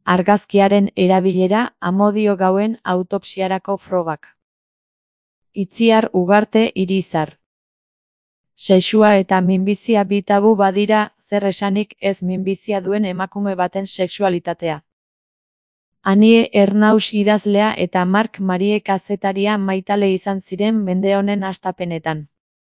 Argazkiaren erabilera Amodio Gauen autopsiarako frogak. Itziar Ugarte Irizar. Sexua eta minbizia bi tabu badira, zer esanik ez minbizia duen emakume baten sexualitatea. Anie Ernaus idazlea eta Mark Marie kazetaria maitale izan ziren mende honen hastapenetan.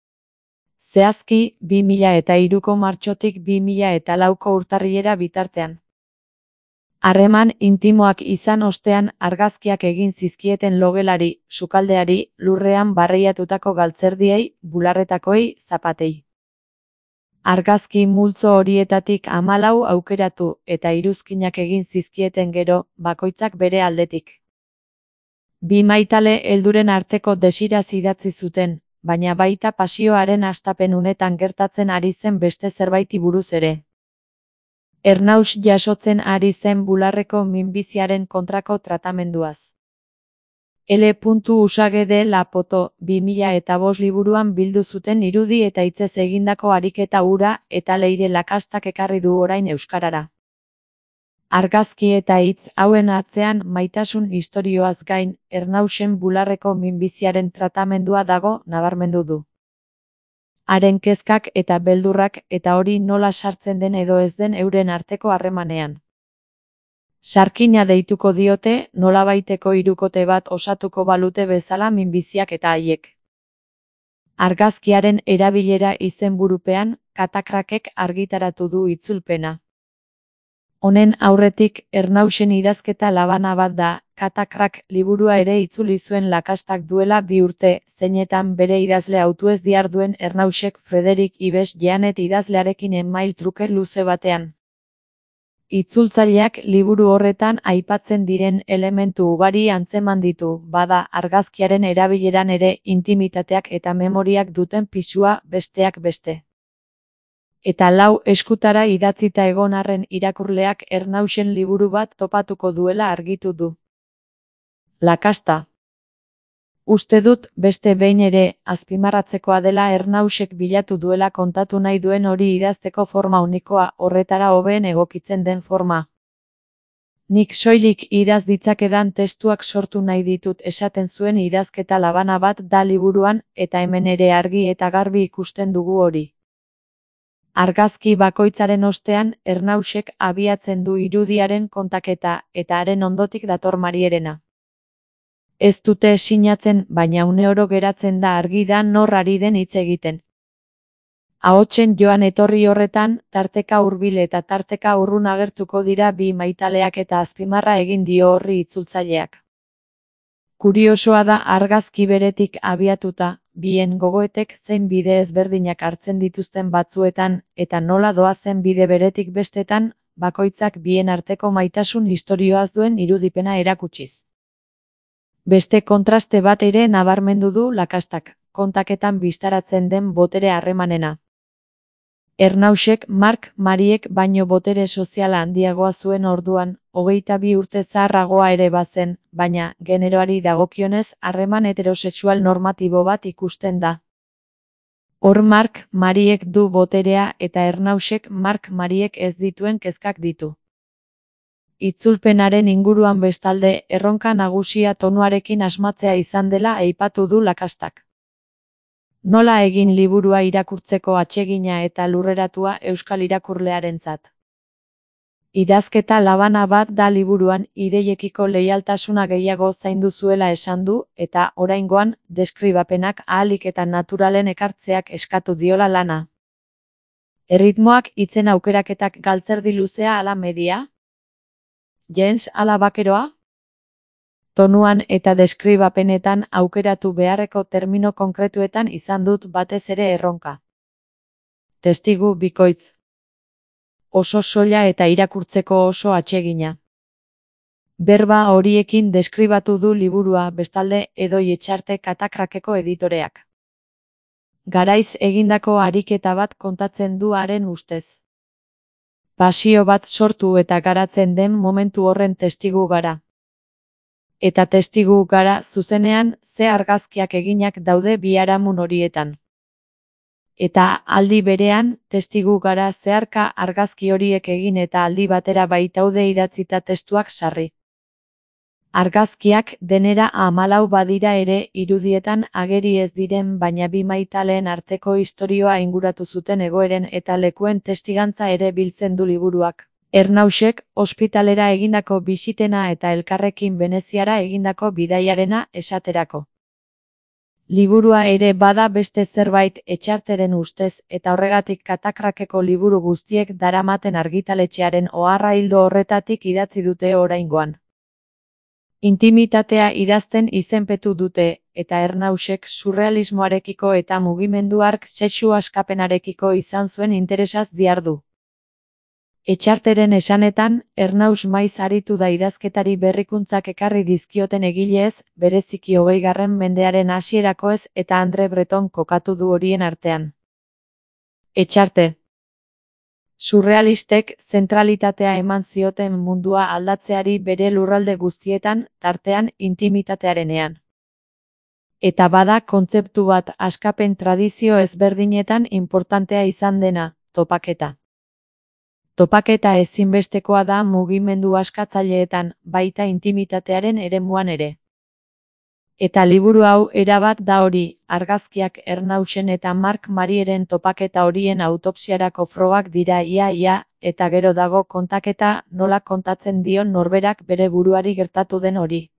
Zehazki, 2003ko martxotik 2004ko urtarrilera bitartean. Harreman intimoak izan ostean argazkiak egin zizkieten logelari, sukaldeari, lurrean barreiatutako galtzerdiei, bularretakoei, zapatei. Argazki multzo horietatik 14 aukeratu eta iruzkinak egin zizkieten gero, bakoitzak bere aldetik. Bi maitale helduren arteko desiraz idatzi zuten, baina baita pasioaren hastapen unetan gertatzen ari zen beste zerbaiti buruz ere. Ernaus jasotzen ari zen bularreko minbiziaren kontrako tratamenduaz. L. Usage de la Poto, 2005 liburuan bildu zuten irudi eta hitzez egindako ariketa hura eta Leire Lakastak ekarri du orain euskarara. Argazki eta hitz hauen atzean maitasun istorioaz gain, Ernausen bularreko minbiziaren tratamendua dago nabarmendu du. Haren kezkak eta beldurrak eta hori nola sartzen den edo ez den euren arteko harremanean. Sarkina deituko diote, nolabaiteko hirukote bat osatuko balute bezala minbiziak eta haiek. Argazkiaren erabilera izenburupean, Katakrakek argitaratu du itzulpena. Honen aurretik, Ernausen idazketa labana bat da, Katakrak liburua ere itzuli zuen Lakastak duela 2 urte, zeinetan bere idazle autuez diharduen Ernausek Frederik Ives Jeanet idazlearekin email truke luze batean. Itzultzaileak liburu horretan aipatzen diren elementu ugari antzeman ditu, bada argazkiaren erabileran ere intimitateak eta memoriak duten pisua besteak beste. Eta 4 eskutara idatzita egon arren irakurleak Ernausen liburu bat topatuko duela argitu du. Lakasta. Uste dut beste behin ere azpimarratzekoa dela Ernausek bilatu duela kontatu nahi duen hori idazteko forma unikoa, horretara hobeen egokitzen den forma. Nik soilik idaz ditzakedan testuak sortu nahi ditut esaten zuen idazketa labana bat da liburuan, eta hemen ere argi eta garbi ikusten dugu hori. Argazki bakoitzaren ostean, Ernausek abiatzen du irudiaren kontaketa, eta haren ondotik dator Marierena. Ez dute sinatzen, baina uneoro geratzen da argi da nor ari den hitz egiten. Ahotsen joan etorri horretan, tarteka hurbil eta tarteka urrun agertuko dira bi maitaleak eta azpimarra egin dio horri itzultzaileak. Kuriosoa da argazki beretik abiatuta, bien gogoetek zein bide ezberdinak hartzen dituzten batzuetan, eta nola doazen bide beretik bestetan, bakoitzak bien arteko maitasun istorioaz duen irudipena erakutsiz. Beste kontraste bat ere nabarmendu du Lakastak, kontaketan bistaratzen den botere harremanena. Ernausek Mark Mariek baino botere soziala handiagoa zuen orduan, 22 urte zaharragoa ere bazen, baina generoari dagokionez harreman heterosexual normatibo bat ikusten da. Hor Mark Mariek du boterea eta Ernausek Mark Mariek ez dituen kezkak ditu. Itzulpenaren inguruan bestalde, erronka nagusia tonuarekin asmatzea izan dela aipatu du Lakastak. Nola egin liburua irakurtzeko atsegina eta lurreratua euskal irakurlearentzat. Idazketa labana bat da liburuan ideiekiko leialtasuna gehiago zaindu zuela esan du, eta oraingoan, deskribapenak ahalik eta naturalen ekartzeak eskatu diola lana. Erritmoak, hitzen aukeraketak galtzerdi luzea ala media? Jens ala bakeroa? Tonuan eta deskribapenetan aukeratu beharreko termino konkretuetan izan dut batez ere erronka. Testigu bikoitz. Oso soila eta irakurtzeko oso atsegina. Berba horiekin deskribatu du liburua bestalde Edoi Etxarte Katakrakeko editoreak. Garaiz egindako ariketa bat kontatzen du haren ustez. Pasio bat sortu eta garatzen den momentu horren testigu gara. Eta testigu gara zuzenean ze argazkiak eginak daude biharamun horietan. Eta aldi berean, testigu gara zeharka argazki horiek egin eta aldi batera baitaude idatzita testuak sarri. Argazkiak denera 14 badira ere irudietan ageri ez diren baina bi maitaleen arteko istorioa inguratu zuten egoeren eta lekuen testigantza ere biltzen du liburuak. Ernauxek ospitalera egindako bisitena eta elkarrekin Veneziara egindako bidaiarena esaterako. Liburua ere bada beste zerbait Etxarteren ustez eta horregatik Katakrakeko liburu guztiek daramaten argitaletxearen oharra ildo horretatik idatzi dute oraingoan. Intimitatea idazten izenpetu dute, eta Ernauxek surrealismoarekiko eta mugimendu hark sexu askapenarekiko izan zuen interesaz dihardu. Etxarteren esanetan, Ernaux maiz aritu da idazketari berrikuntzak ekarri dizkioten egileez, bereziki 20. mendearen hasierakoez eta Andre Breton kokatu du horien artean. Etxarte. Surrealistek zentralitatea eman zioten mundua aldatzeari bere lurralde guztietan, tartean intimitatearenean. Eta bada kontzeptu bat askapen tradizio ezberdinetan inportantea izan dena, topaketa. Topaketa ezinbestekoa da mugimendu askatzaileetan, baita intimitatearen eremuan ere. Eta liburu hau erabat da hori, argazkiak Ernauxen eta Mark Marieren topaketa horien autopsiarako frogak dira ia, eta gero dago kontaketa nola kontatzen dion norberak bere buruari gertatu den hori.